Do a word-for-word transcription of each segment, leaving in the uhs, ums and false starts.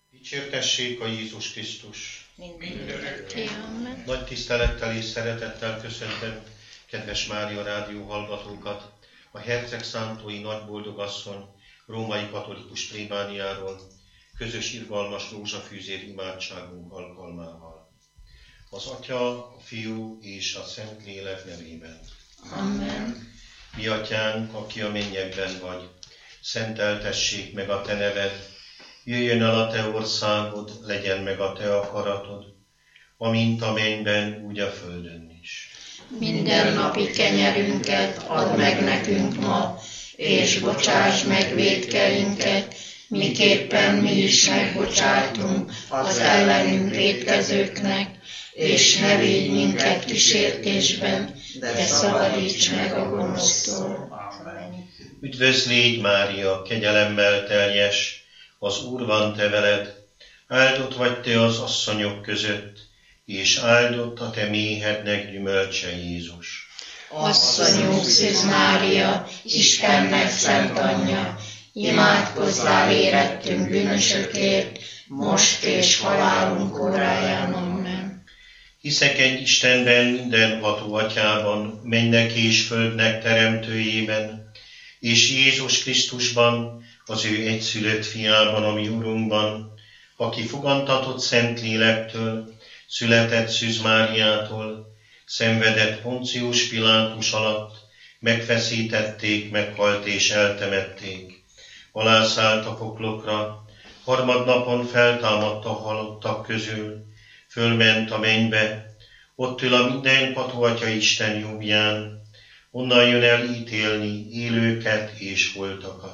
Dicsértessék a Jézus Krisztus! Mindenki. Amen. Nagy tisztelettel és szeretettel köszöntöm kedves Mária Rádió hallgatókat a Hercegszántói Nagyboldogasszony római katolikus plébániáról közös irgalmas rózsafűzér imádságunk alkalmával. Az Atya, a Fiú és a Szentlélek nevében. Amen. Mi Atyánk, aki a mennyekben vagy, szenteltessék meg a Te neved, jöjjön el a Te országod, legyen meg a Te akaratod, amint a mennyben, úgy a földön is. Minden napi kenyerünket add meg nekünk ma, és bocsáss meg vétkeinket, miképpen mi is megbocsájtunk az ellenünk vétkezőknek, és ne védj minket kísértésben, de szabadíts meg a gonosztól. Üdvözlégy Mária, kegyelemmel teljes, az Úr van te veled, áldott vagy te az asszonyok között, és áldott a te méhednek gyümölcse Jézus. Asszonyunk Szűz Mária, Istennek szent anyja, imádkozzál érettünk bűnösökért, most és halálunk óráján. Amen. Hiszek egy Istenben, mindenható Atyában, mennek és földnek teremtőjében, és Jézus Krisztusban, az ő egyszülött fiában, a mi Urunkban, aki fogantatott Szentlélektől, született Szűz Máriától, szenvedett Poncius Pilátus alatt, megfeszítették, meghalt és eltemették. Alászállt a poklokra, harmadnapon feltámadt a halottak közül, fölment a mennybe, ott ül a mindenható Atya Isten jobbján, onnan jön el ítélni élőket és holtakat.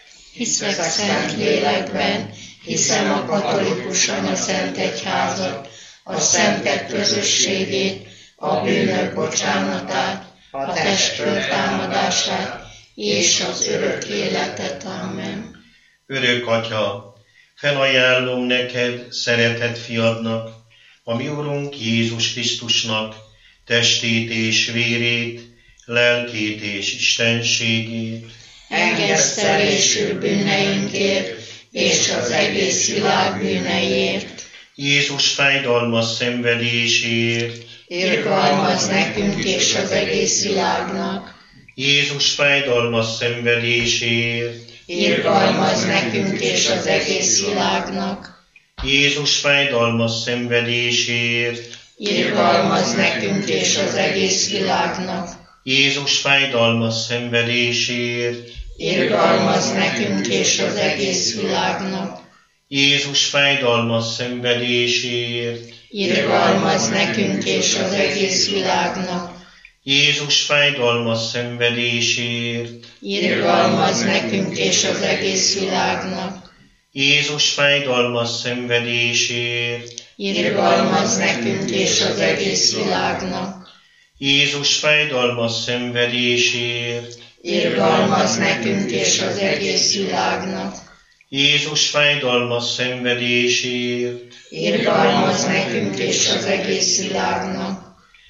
Hiszek szent lélekben, hiszem a katolikus anyaszent egyházat, a szentek közösségét, a bűnök bocsánatát, a test föltámadását és az örök életet. Amen. Örök Atya, felajánlom neked, szeretett fiadnak, a mi Urunk Jézus Krisztusnak testét és vérét, lelkét és istenségét, engesztelésül bűneinkért és az egész világ bűneiért. Jézus fájdalmas szenvedéséért, irgalmazz nekünk és az egész világnak. Jézus fájdalmas szenvedéséért, irgalmazz nekünk és az egész világnak. Jézus fájdalmas szenvedéséért, irgalmazz nekünk és az egész világnak. Jézus fájdalmas szenvedéséért, irgalmazz nekünk és az egész világnak. Jézus fájdalmas szenvedéséért, irgalmazz nekünk és az egész világnak. Jézus fájdalmas szenvedéséért, irgalmazz nekünk és az egész világnak. Jézus fájdalmas szenvedéséért, irgalmazz nekünk és az egész világnak. Jézus fájdalmas szenvedéséért, irgalmazz nekünk és az egész világnak. Jézus fájdalmas szenvedéséért, irgalmazz nekünk és az egész világnak.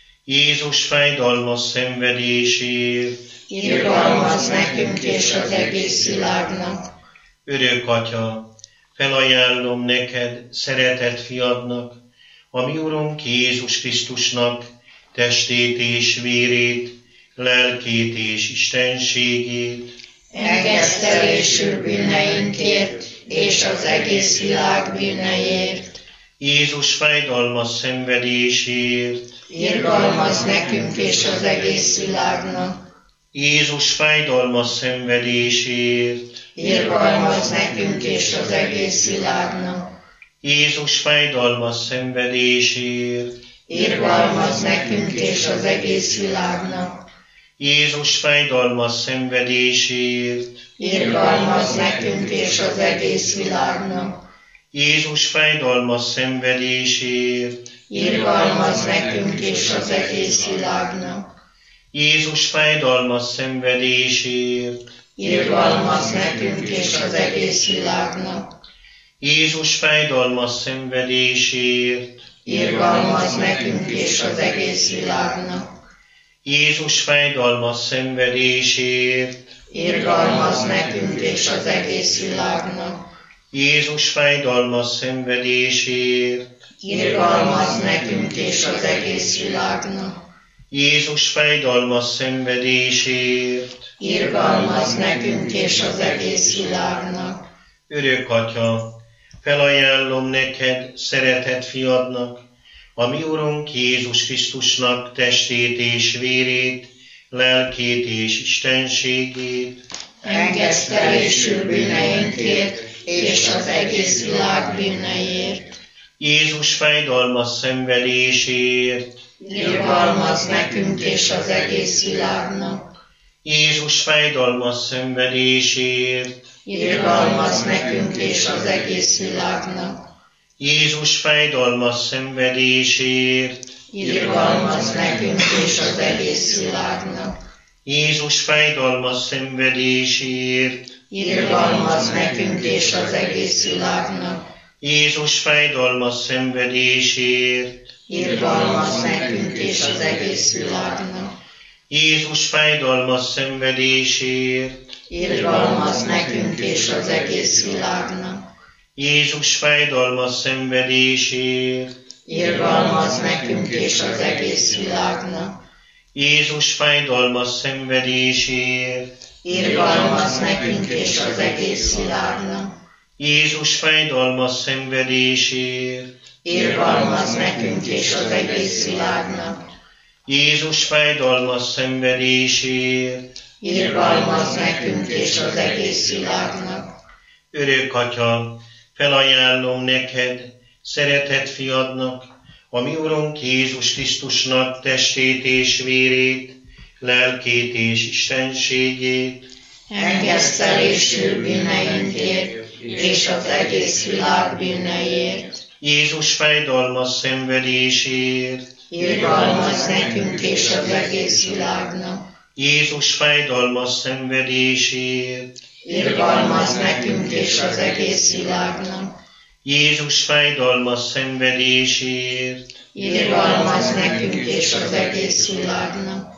Jézus fájdalmas szenvedéséért, irgalmazz nekünk és az egész világnak. Örök Atya, felajánlom neked, szeretett fiadnak, a mi Urunk Jézus Krisztusnak testét és vérét, lelkét és istenségét, engesztelésül bűneinkért és az egész világ bűneiért. Jézus fájdalmas szenvedéséért, irgalmazz nekünk és az egész világnak. Jézus fájdalmas szenvedéséért, irgalmazz nekünk és az egész világnak. Jézus fájdalmas szenvedéséért, irgalmazz nekünk és az egész világnak. Jézus fájdalmas szenvedéséért, irgalmazz nekünk és az egész világnak. Jézus fájdalmas szenvedéséért, irgalmazz nekünk és az egész világnak. Jézus fájdalmas szenvedéséért, irgalmazz nekünk és az egész világnak. Jézus fájdalmas szenvedéséért, irgalmazz nekünk és az egész világnak. Jézus fájdalmas szenvedéséért, irgalmazz nekünk és az egész világnak. Jézus fájdalmas szenvedésért, irgalmazz nekünk és az egész világnak. Jézus fájdalmas szenvedésért, Irgalmazz nekünk és az egész világnak. Örök Atya, felajánlom neked, szeretett fiadnak, a mi Urunk Jézus Krisztusnak testét és vérét, lelkét és istenségét, Engesztelésül bűneinkért és az egész világ bűneiért. Jézus fájdalmas szenvedésért, Irgalmazz nekünk és az egész világnak. Jézus fájdalmas szenvedésért, Irgalmazz nekünk és az egész világnak. Jézus fájdalmas szenvedésért, Irgalmazz nekünk és az egész világnak. Jézus fájdalmas szenvedésért, Irgalmazz nekünk és az egész világnak. Jézus fájdalmas szenvedésért, Irgalmazz nekünk és az egész világnak. Jézus fájdalmas szenvedésért, Irgalmazz nekünk és az egész világnak. Jézus fájdalmas szenvedésért, Irgalmazz nekünk és az egész világnak. Jézus fájdalmas szenvedésért, Irgalmazz nekünk és az egész világnak. Jézus fájdalmas szenvedésért, Irgalmazz nekünk és az egész világnak. Jézus fájdalmas szenvedésért, Irgalmazz nekünk és az egész világnak. Örök Atya, felajánlom neked, szeretett fiadnak, a mi Urunk Jézus Krisztusnak testét és vérét, lelkét és istenségét, Engesztelésül bűneinkért és az egész világ bűneiért. Jézus fájdalmas szenvedésért, Irgalmazz nekünk és az egész világnak. Jézus fájdalmas szenvedésért, Irgalmazz nekünk és az egész világnak. Jézus fájdalmas szenvedésért, Irgalmazz nekünk és az egész világnak.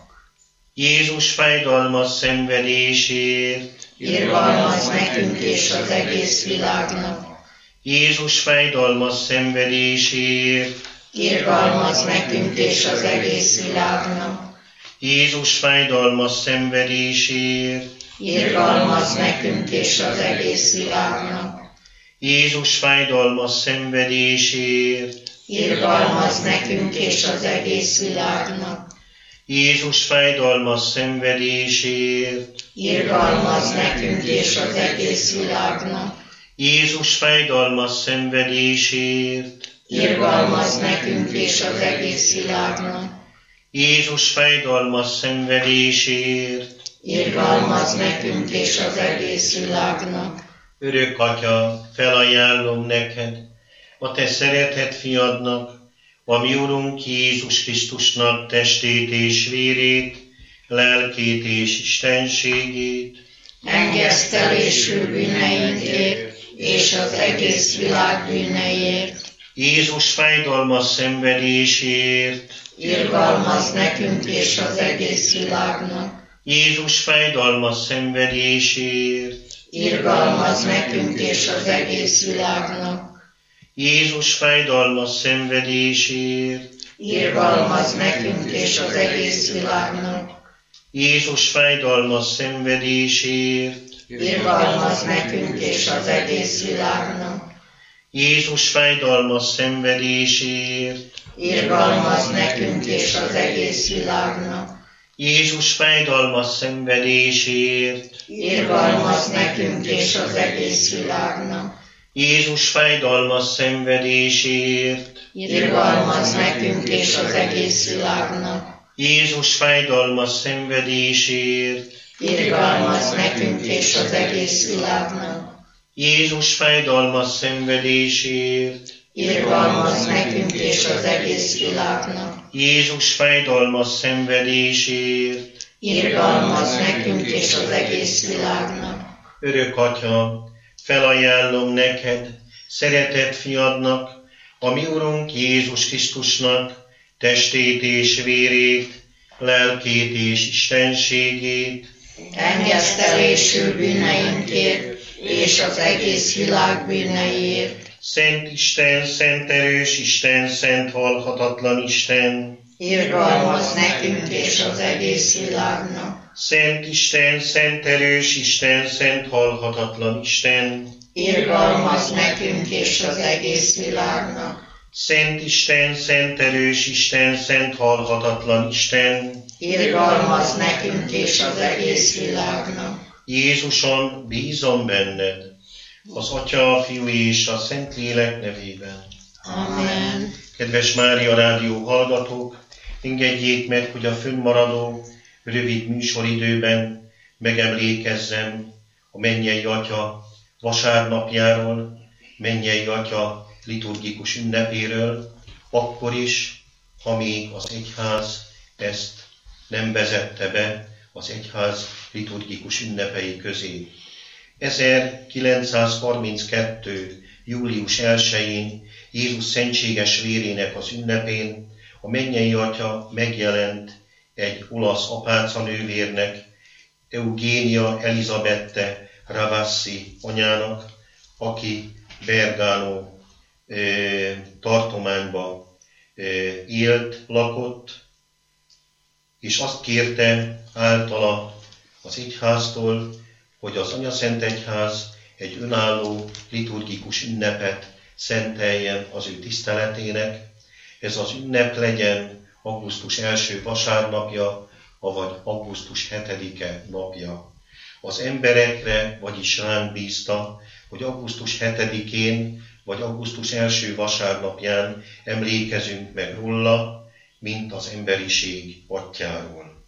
Jézus fájdalmas szenvedésért, Irgalmazz nekünk és az egész világnak. Jézus fájdalmas szenvedésért, Irgalmazz nekünk és az egész világnak. Jézus fájdalmas szenvedésért, Irgalmazz nekünk és az egész világnak. Jézus fájdalmas szenvedésért, Irgalmazz nekünk és az egész világnak. Jézus fájdalmas szenvedésért, Irgalmazz nekünk és az egész világnak. Jézus fájdalmas szenvedésért, Irgalmazz nekünk és az egész világnak. Jézus fájdalmas szenvedésért, Irgalmazz nekünk és az egész világnak. Örök Atya, felajánlom neked, a te szeretett fiadnak, a mi Urunk Jézus Krisztusnak testét és vérét, lelkét és istenségét, Engesztelésül bűneinkért és az egész világ bűneiért. Jézus fájdalmas szenvedésért, Irgalmazz nekünk és az egész világnak. Jézus fájdalmas szenvedésért, Irgalmazz nekünk és az egész világnak. Jézus fájdalmas szenvedésért, Irgalmazz nekünk és az egész világnak. Jézus fájdalmas szenvedésért, Irgalmazz nekünk és az egész világnak. Jézus fájdalmas szenvedésért, Irgalmazz nekünk és az egész világnak. Jézus fájdalmas szenvedésért, Irgalmazz nekünk és az egész világnak. Jézus fájdalmas szenvedésért, Irgalmazz nekünk és az egész világnak. Jézus fájdalmas szenvedésért, Irgalmazz nekünk és az egész világnak. Jézus fájdalmas szenvedésért, Irgalmazz nekünk és az egész világnak. Jézus fájdalmas szenvedésért, Irgalmazz nekünk és az egész világnak. Örök Atya, felajánlom neked, szeretett fiadnak, a mi Urunk Jézus Krisztusnak testét és vérét, lelkét és istenségét, Engesztelésül bűneinkért és az egész világ bűneiért. Szent Isten, szent erős Isten, szent halhatatlan Isten, Irgalmazz nekünk és az egész világnak. Szent Isten, szent erős Isten, szent halhatatlan Isten, Irgalmazz nekünk és az egész világnak. Szent Isten, szent erős Isten, szent halhatatlan Isten, Irgalmazz nekünk és az egész világnak. Jézuson, bízom benned, az Atya, a Fiú és a Szentlélek nevében. Amen. Kedves Mária Rádió hallgatók, engedjék meg, hogy a fönnmaradó rövid műsoridőben megemlékezzem a Mennyei Atya vasárnapjáról, Mennyei Atya liturgikus ünnepéről, akkor is, ha még az egyház ezt nem vezette be az egyház liturgikus ünnepei közé. ezerkilencszázharminckettő. július elsején Jézus szentséges vérének az ünnepén a Mennyei Atya megjelent egy olasz apácanővérnek, Eugenia Elizabette Ravassi anyának, aki Bergamo eh, tartományban eh, élt, lakott, és azt kérte általa az egyháztól, hogy az Anyaszentegyház egy önálló liturgikus ünnepet szenteljen az ő tiszteletének. Ez az ünnep legyen augusztus első vasárnapja, avagy augusztus hetedike napja. Az emberekre, vagyis ránk bízta, hogy augusztus hetedikén vagy augusztus első vasárnapján emlékezünk meg róla, mint az emberiség atyjáról.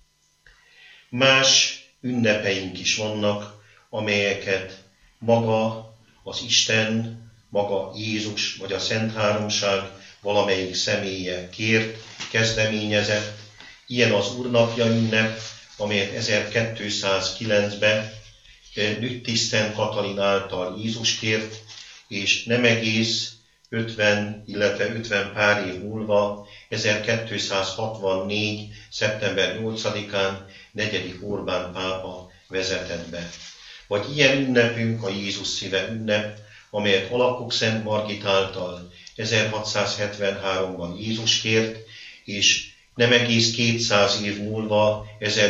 Más ünnepeink is vannak, amelyeket maga az Isten, maga Jézus vagy a Szent Háromság valamelyik személye kért, kezdeményezett. Ilyen az Úrnapja ünnep, amelyet ezerkétszázkilencben Nütti Szent Katalin által Jézus kért, és nem egész ötven, illetve ötven pár év múlva, ezerkétszázhatvannégy. szeptember nyolcadikán negyedik Orbán pápa vezetett be. Vagy ilyen ünnepünk a Jézus szíve ünnep, amelyet Alakok Szent Margit által ezerhatszázhetvenháromban Jézus kért, és nem egész kétszáz év múlva,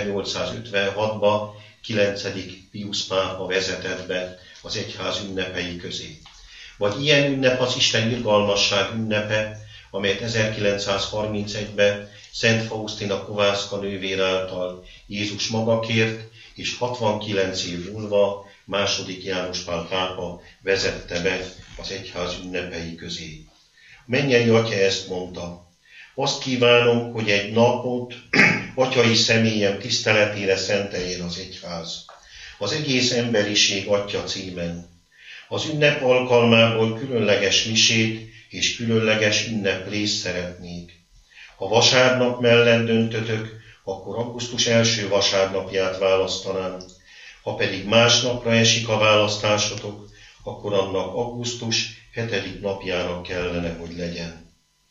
ezernyolcszázötvenhatban kilencedik Piusz pápa vezetett be az egyház ünnepei közé. Vagy ilyen ünnep az Isten irgalmasság ünnepe, amelyet ezerkilencszázharmincegyben Szent Faustina Kovászka nővér által Jézus maga kért, és hatvankilenc év múlva második János Pál pápa vezette be az egyház ünnepei közé. A Mennyei Atya ezt mondta: azt kívánom, hogy egy napot atyai személyem tiszteletére szenteljen az egyház, az egész emberiség Atya címen. Az ünnep alkalmából különleges misét és különleges ünneplést szeretnék. Ha vasárnap mellett döntötök, akkor augusztus első vasárnapját választanám. Ha pedig másnapra esik a választásotok, akkor annak augusztus hetedik napjának kellene, hogy legyen.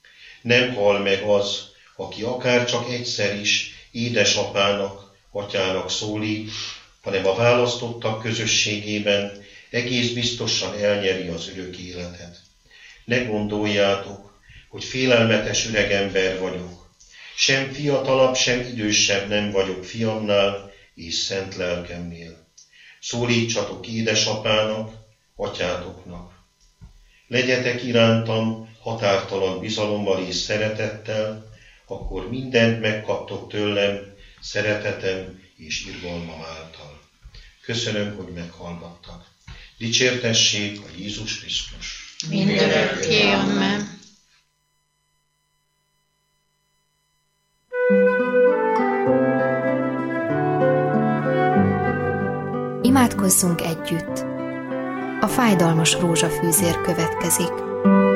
Nem hal meg az, aki akár csak egyszer is édesapának, atyának szólít, hanem a választottak közösségében egész biztosan elnyeri az örök életet. Ne gondoljátok, hogy félelmetes öregember vagyok. Sem fiatalabb, sem idősebb nem vagyok fiamnál és szent lelkemnél. Szólítsatok édesapának, atyátoknak. Legyetek irántam határtalan bizalommal és szeretettel, akkor mindent megkaptok tőlem szeretetem és irgalmam által. Köszönöm, hogy meghallgattak. Dicsértessék a Jézus Krisztus. Mindörökké, amen. Imádkozzunk együtt. A fájdalmas rózsafűzér következik.